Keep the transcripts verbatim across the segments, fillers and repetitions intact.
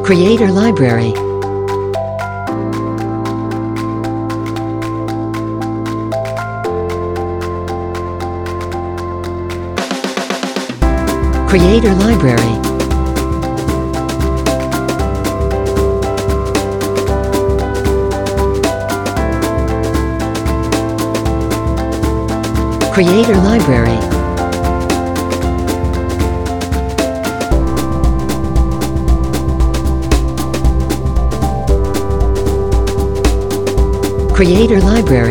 Creator Library. Creator Library. Creator Library. Creator Library.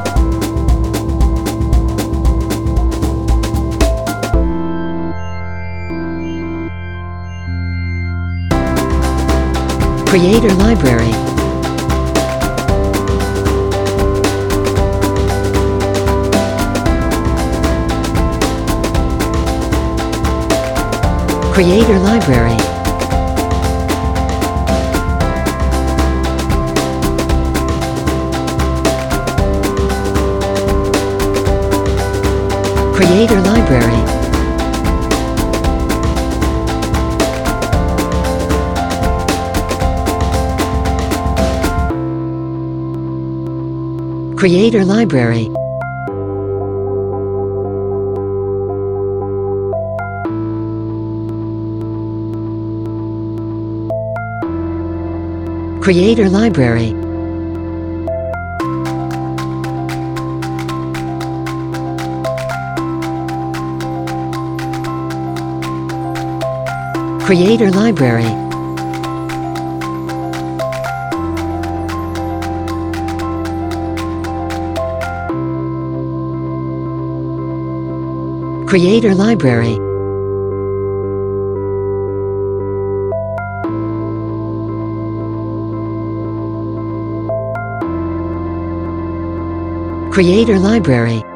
Creator Library. Creator Library. Creator Library. Creator Library. Creator Library. Creator Library. Creator Library. Creator Library.